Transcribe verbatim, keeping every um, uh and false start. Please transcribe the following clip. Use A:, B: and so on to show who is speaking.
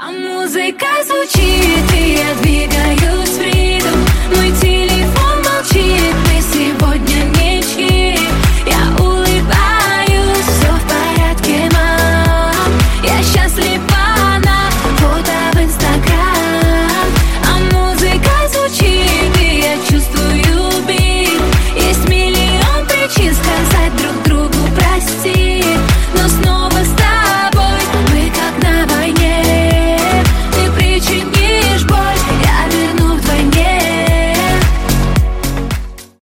A: А музыка звучит, и я двигаюсь в ритм. Мой телефон молчит, мы сегодня